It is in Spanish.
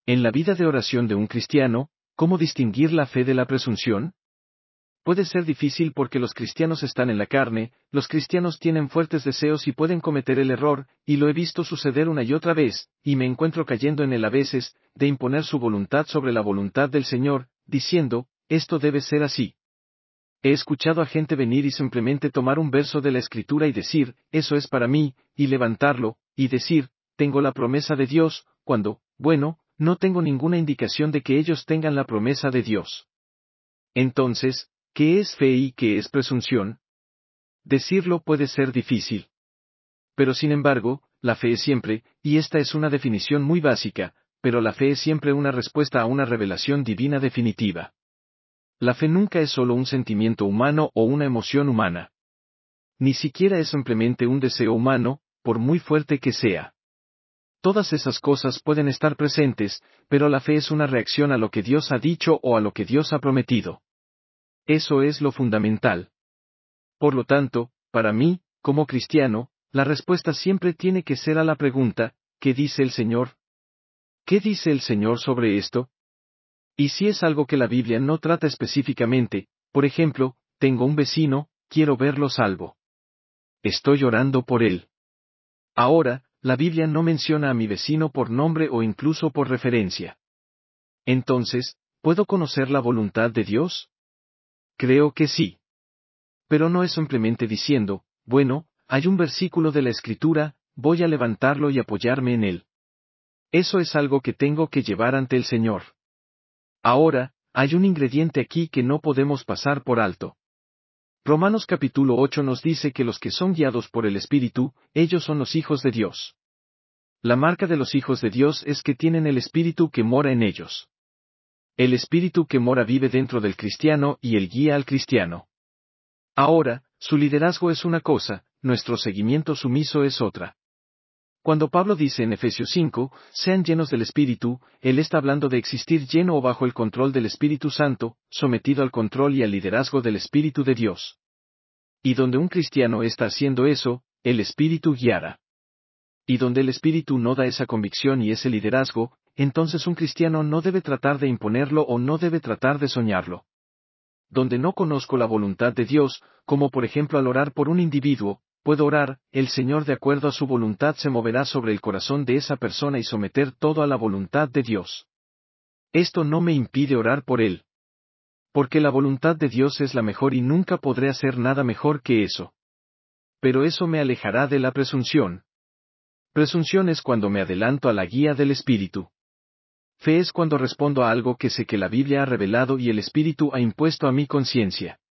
En la vida de oración de un cristiano, ¿cómo distinguir la fe de la presunción? Puede ser difícil porque los cristianos están en la carne, los cristianos tienen fuertes deseos y pueden cometer el error, y lo he visto suceder una y otra vez, y me encuentro cayendo en él a veces, de imponer su voluntad sobre la voluntad del Señor, diciendo, esto debe ser así. He escuchado a gente venir y simplemente tomar un verso de la Escritura y decir, eso es para mí, y levantarlo, y decir, tengo la promesa de Dios, cuando, bueno, no tengo ninguna indicación de que ellos tengan la promesa de Dios. Entonces, ¿qué es fe y qué es presunción? Decirlo puede ser difícil. Pero sin embargo, la fe es siempre, y esta es una definición muy básica, pero la fe es siempre una respuesta a una revelación divina definitiva. La fe nunca es solo un sentimiento humano o una emoción humana. Ni siquiera es simplemente un deseo humano, por muy fuerte que sea. Todas esas cosas pueden estar presentes, pero la fe es una reacción a lo que Dios ha dicho o a lo que Dios ha prometido. Eso es lo fundamental. Por lo tanto, para mí, como cristiano, la respuesta siempre tiene que ser a la pregunta, ¿qué dice el Señor? ¿Qué dice el Señor sobre esto? Y si es algo que la Biblia no trata específicamente, por ejemplo, tengo un vecino, quiero verlo salvo. Estoy orando por él. Ahora, la Biblia no menciona a mi vecino por nombre o incluso por referencia. Entonces, ¿puedo conocer la voluntad de Dios? Creo que sí. Pero no es simplemente diciendo, bueno, hay un versículo de la Escritura, voy a levantarlo y apoyarme en él. Eso es algo que tengo que llevar ante el Señor. Ahora, hay un ingrediente aquí que no podemos pasar por alto. Romanos capítulo 8 nos dice que los que son guiados por el Espíritu, ellos son los hijos de Dios. La marca de los hijos de Dios es que tienen el Espíritu que mora en ellos. El Espíritu que mora vive dentro del cristiano y él guía al cristiano. Ahora, su liderazgo es una cosa, nuestro seguimiento sumiso es otra. Cuando Pablo dice en Efesios 5, sean llenos del Espíritu, él está hablando de existir lleno o bajo el control del Espíritu Santo, sometido al control y al liderazgo del Espíritu de Dios. Y donde un cristiano está haciendo eso, el Espíritu guiará. Y donde el Espíritu no da esa convicción y ese liderazgo, entonces un cristiano no debe tratar de imponerlo o no debe tratar de soñarlo. Donde no conozco la voluntad de Dios, como por ejemplo al orar por un individuo, puedo orar, el Señor de acuerdo a su voluntad se moverá sobre el corazón de esa persona y someter todo a la voluntad de Dios. Esto no me impide orar por él. Porque la voluntad de Dios es la mejor y nunca podré hacer nada mejor que eso. Pero eso me alejará de la presunción. Presunción es cuando me adelanto a la guía del Espíritu. Fe es cuando respondo a algo que sé que la Biblia ha revelado y el Espíritu ha impuesto a mi conciencia.